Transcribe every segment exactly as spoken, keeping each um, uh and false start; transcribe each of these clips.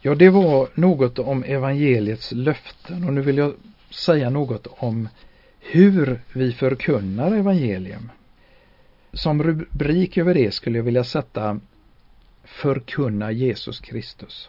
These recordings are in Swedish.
Ja, det var något om evangeliets löften, och nu vill jag säga något om hur vi förkunnar evangelium. Som rubrik över det skulle jag vilja sätta förkunna Jesus Kristus.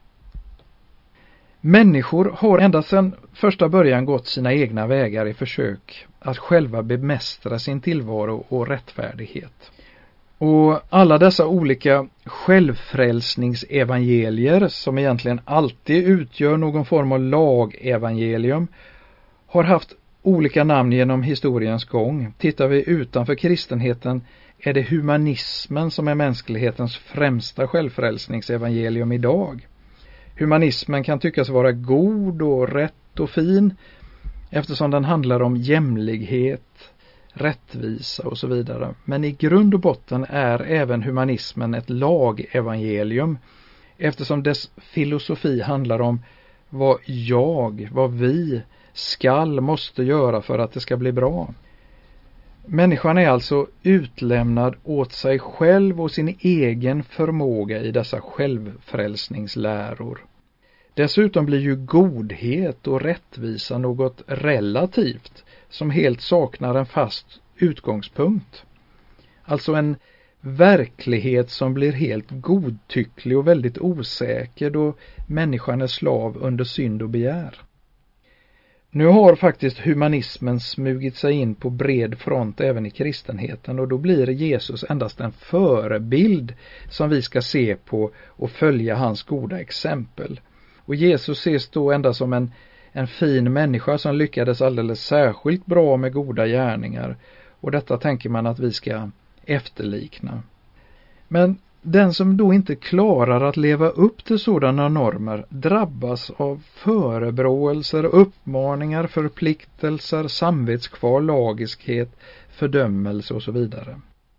Människor har ända sedan första början gått sina egna vägar i försök att själva bemästra sin tillvaro och rättfärdighet. Och alla dessa olika självfrälsningsevangelier, som egentligen alltid utgör någon form av lagevangelium, har haft olika namn genom historiens gång. Tittar vi utanför kristenheten är det humanismen som är mänsklighetens främsta självfrälsningsevangelium idag. Humanismen kan tyckas vara god och rätt och fin eftersom den handlar om jämlikhet, rättvisa och så vidare. Men i grund och botten är även humanismen ett lagevangelium eftersom dess filosofi handlar om vad jag, vad vi skall, måste göra för att det ska bli bra. Människan är alltså utlämnad åt sig själv och sin egen förmåga i dessa självfrälsningsläror. Dessutom blir ju godhet och rättvisa något relativt som helt saknar en fast utgångspunkt. Alltså en verklighet som blir helt godtycklig och väldigt osäker då människan är slav under synd och begär. Nu har faktiskt humanismen smugit sig in på bred front även i kristenheten, och då blir Jesus endast en förebild som vi ska se på och följa hans goda exempel. Och Jesus ses då endast som en, en fin människa som lyckades alldeles särskilt bra med goda gärningar, och detta tänker man att vi ska efterlikna. Men den som då inte klarar att leva upp till sådana normer drabbas av förebråelser, uppmaningar, förpliktelser, samvetskval, lagiskhet, fördömelse och så vidare.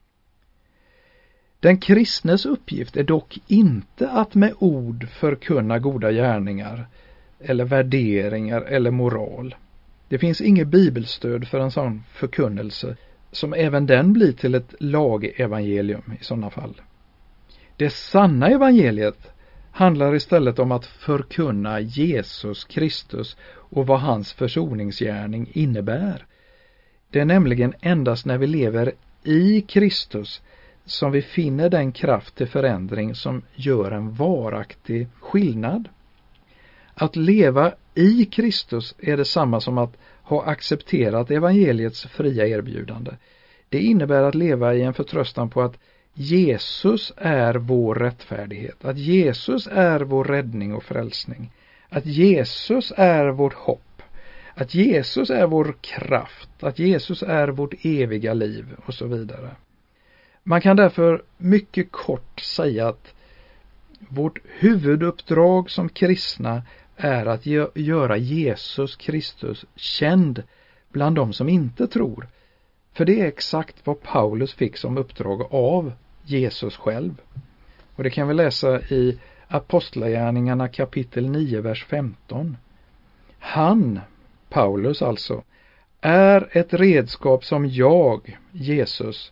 Den kristnes uppgift är dock inte att med ord förkunna goda gärningar eller värderingar eller moral. Det finns inget bibelstöd för en sån förkunnelse, som även den blir till ett lagevangelium i sådana fall. Det sanna evangeliet handlar istället om att förkunna Jesus Kristus och vad hans försoningsgärning innebär. Det är nämligen endast när vi lever i Kristus som vi finner den kraft till förändring som gör en varaktig skillnad. Att leva i Kristus är detsamma som att ha accepterat evangeliets fria erbjudande. Det innebär att leva i en förtröstan på att Jesus är vår rättfärdighet, att Jesus är vår räddning och frälsning, att Jesus är vårt hopp, att Jesus är vår kraft, att Jesus är vårt eviga liv och så vidare. Man kan därför mycket kort säga att vårt huvuduppdrag som kristna är att göra Jesus Kristus känd bland de som inte tror. För det är exakt vad Paulus fick som uppdrag av Jesus själv. Och det kan vi läsa i Apostlagärningarna kapitel nio, vers femton. Han, Paulus alltså, är ett redskap som jag, Jesus,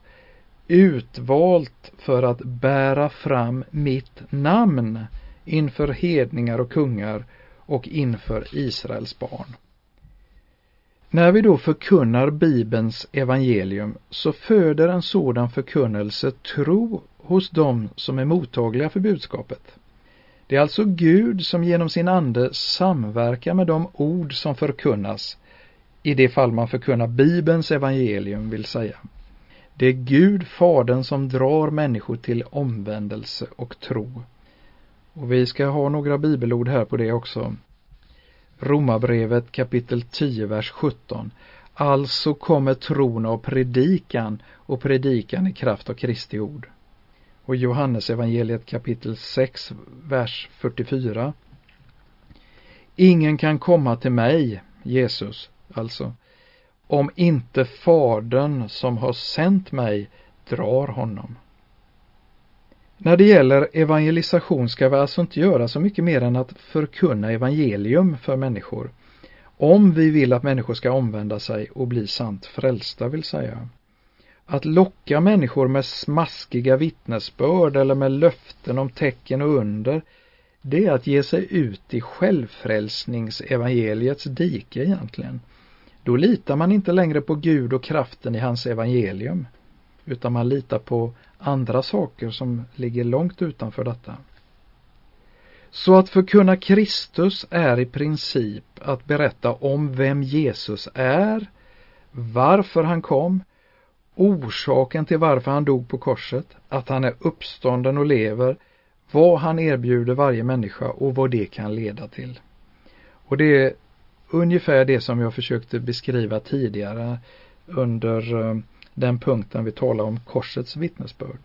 utvalt för att bära fram mitt namn inför hedningar och kungar och inför Israels barn. När vi då förkunnar Bibelns evangelium så föder en sådan förkunnelse tro hos dem som är mottagliga för budskapet. Det är alltså Gud som genom sin ande samverkar med de ord som förkunnas, i det fall man förkunnar Bibelns evangelium vill säga. Det är Gud, Fadern, som drar människor till omvändelse och tro. Och vi ska ha några bibelord här på det också. Romarbrevet kapitel tio, vers sjutton. Alltså kommer tron av predikan, och predikan i kraft av Kristi ord. Och Johannes evangeliet kapitel sex, vers fyrtiofyra. Ingen kan komma till mig, Jesus, alltså, om inte Fadern som har sänt mig drar honom. När det gäller evangelisation ska vi alltså inte göra så mycket mer än att förkunna evangelium för människor. Om vi vill att människor ska omvända sig och bli sant frälsta vill säga. Att locka människor med smaskiga vittnesbörd eller med löften om tecken och under, det är att ge sig ut i självfrälsningsevangeliets dike egentligen. Då litar man inte längre på Gud och kraften i hans evangelium, utan man litar på andra saker som ligger långt utanför detta. Så att förkunna Kristus är i princip att berätta om vem Jesus är, varför han kom, orsaken till varför han dog på korset, att han är uppstånden och lever, vad han erbjuder varje människa och vad det kan leda till. Och det är ungefär det som jag försökte beskriva tidigare under den punkten vi talar om korsets vittnesbörd.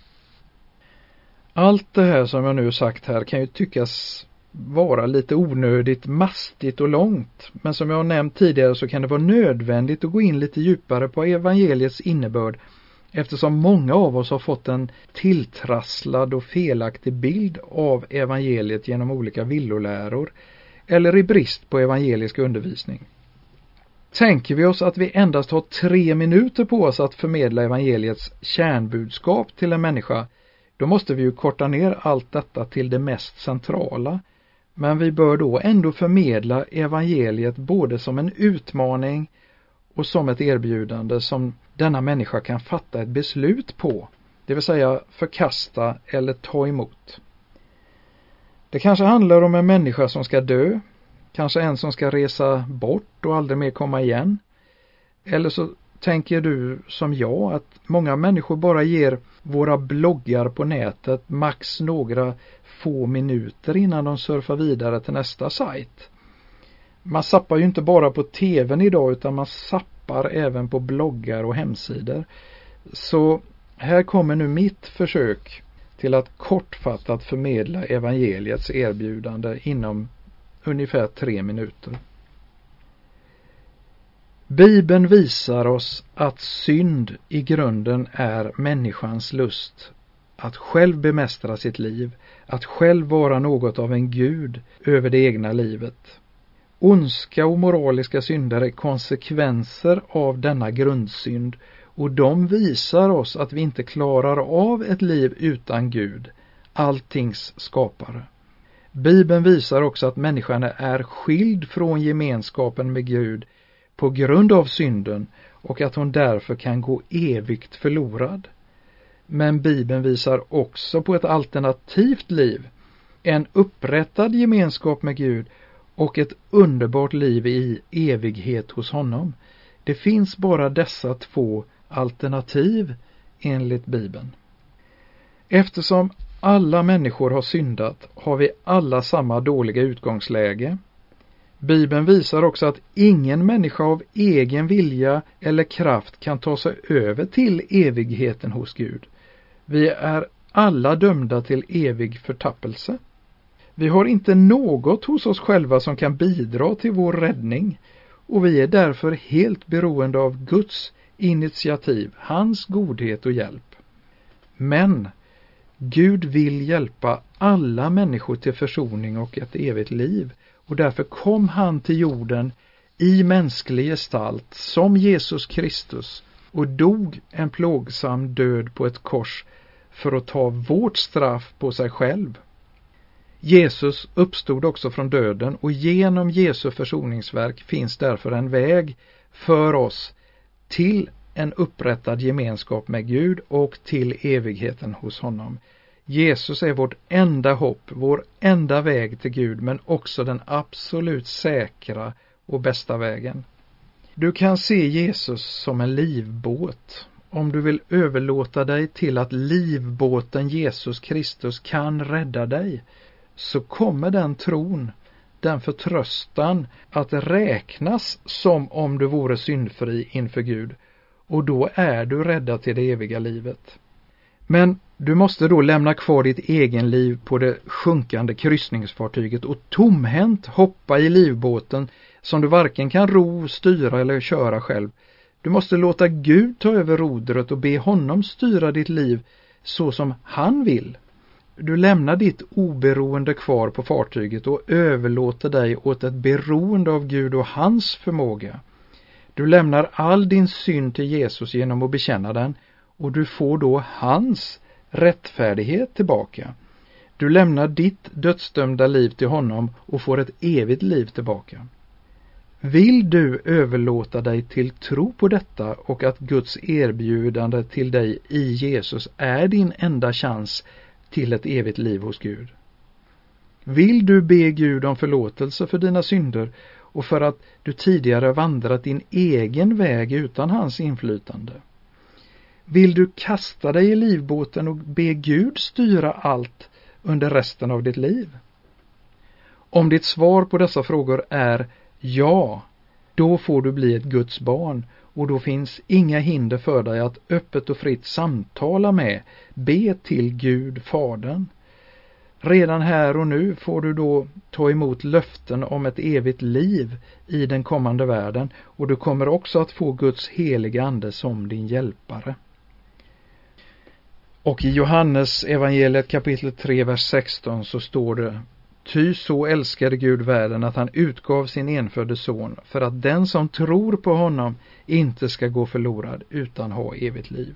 Allt det här som jag nu sagt här kan ju tyckas vara lite onödigt mastigt och långt, men som jag har nämnt tidigare så kan det vara nödvändigt att gå in lite djupare på evangeliets innebörd, eftersom många av oss har fått en tilltrasslad och felaktig bild av evangeliet genom olika villoläror eller i brist på evangelisk undervisning. Tänker vi oss att vi endast har tre minuter på oss att förmedla evangeliets kärnbudskap till en människa, då måste vi ju korta ner allt detta till det mest centrala. Men vi bör då ändå förmedla evangeliet både som en utmaning och som ett erbjudande som denna människa kan fatta ett beslut på, det vill säga förkasta eller ta emot. Det kanske handlar om en människa som ska dö, kanske en som ska resa bort och aldrig mer komma igen. Eller så tänker du som jag att många människor bara ger våra bloggar på nätet max några få minuter innan de surfar vidare till nästa sajt. Man zappar ju inte bara på tvn idag utan man zappar även på bloggar och hemsidor. Så här kommer nu mitt försök till att kortfattat förmedla evangeliets erbjudande inom ungefär tre minuter. Bibeln visar oss att synd i grunden är människans lust att själv bemästra sitt liv, att själv vara något av en gud över det egna livet. Ondska och moraliska synder är konsekvenser av denna grundsynd, och de visar oss att vi inte klarar av ett liv utan Gud, alltings skapare. Bibeln visar också att människan är skild från gemenskapen med Gud på grund av synden och att hon därför kan gå evigt förlorad. Men Bibeln visar också på ett alternativt liv, en upprättad gemenskap med Gud och ett underbart liv i evighet hos honom. Det finns bara dessa två alternativ enligt Bibeln. Eftersom alla människor har syndat har vi alla samma dåliga utgångsläge. Bibeln visar också att ingen människa av egen vilja eller kraft kan ta sig över till evigheten hos Gud. Vi är alla dömda till evig förtappelse. Vi har inte något hos oss själva som kan bidra till vår räddning, och vi är därför helt beroende av Guds initiativ, hans godhet och hjälp. Men Gud vill hjälpa alla människor till försoning och ett evigt liv, och därför kom han till jorden i mänsklig gestalt som Jesus Kristus och dog en plågsam död på ett kors för att ta vårt straff på sig själv. Jesus uppstod också från döden, och genom Jesu försoningsverk finns därför en väg för oss till en upprättad gemenskap med Gud och till evigheten hos honom. Jesus är vårt enda hopp, vår enda väg till Gud, men också den absolut säkra och bästa vägen. Du kan se Jesus som en livbåt. Om du vill överlåta dig till att livbåten Jesus Kristus kan rädda dig, så kommer den tron, den förtröstan att räknas som om du vore syndfri inför Gud, och då är du räddad till det eviga livet. Men du måste då lämna kvar ditt egen liv på det sjunkande kryssningsfartyget och tomhänt hoppa i livbåten som du varken kan ro, styra eller köra själv. Du måste låta Gud ta över rodret och be honom styra ditt liv så som han vill. Du lämnar ditt oberoende kvar på fartyget och överlåter dig åt ett beroende av Gud och hans förmåga. Du lämnar all din synd till Jesus genom att bekänna den, och du får då hans rättfärdighet tillbaka. Du lämnar ditt dödsdömda liv till honom och får ett evigt liv tillbaka. Vill du överlåta dig till tro på detta och att Guds erbjudande till dig i Jesus är din enda chans till ett evigt liv hos Gud? Vill du be Gud om förlåtelse för dina synder och för att du tidigare vandrat din egen väg utan hans inflytande? Vill du kasta dig i livbåten och be Gud styra allt under resten av ditt liv? Om ditt svar på dessa frågor är ja, då får du bli ett Guds barn och då finns inga hinder för dig att öppet och fritt samtala med, be till Gud Fadern. Redan här och nu får du då ta emot löften om ett evigt liv i den kommande världen och du kommer också att få Guds heliga ande som din hjälpare. Och i Johannes evangeliet kapitel tre, vers sexton så står det: Ty så älskade Gud världen att han utgav sin enfödde son för att den som tror på honom inte ska gå förlorad utan ha evigt liv.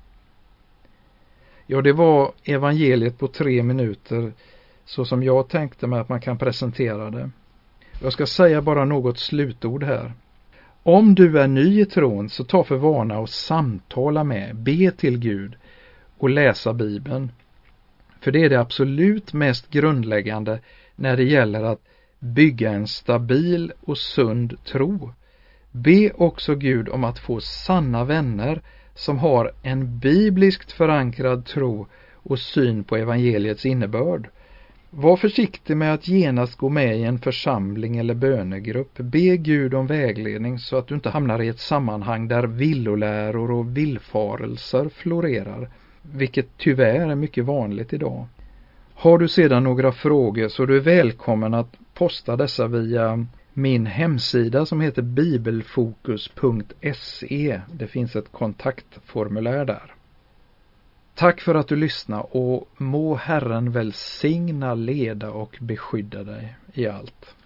Ja, det var evangeliet på tre minuter så som jag tänkte mig att man kan presentera det. Jag ska säga bara något slutord här. Om du är ny i tron så ta för vana att samtala med, be till Gud och läsa Bibeln. För det är det absolut mest grundläggande när det gäller att bygga en stabil och sund tro. Be också Gud om att få sanna vänner som har en bibliskt förankrad tro och syn på evangeliets innebörd. Var försiktig med att genast gå med i en församling eller bönegrupp. Be Gud om vägledning så att du inte hamnar i ett sammanhang där villoläror och villfarelser florerar, vilket tyvärr är mycket vanligt idag. Har du sedan några frågor så är du välkommen att posta dessa via min hemsida som heter bibelfokus punkt se. Det finns ett kontaktformulär där. Tack för att du lyssnade och må Herren välsigna, leda och beskydda dig i allt.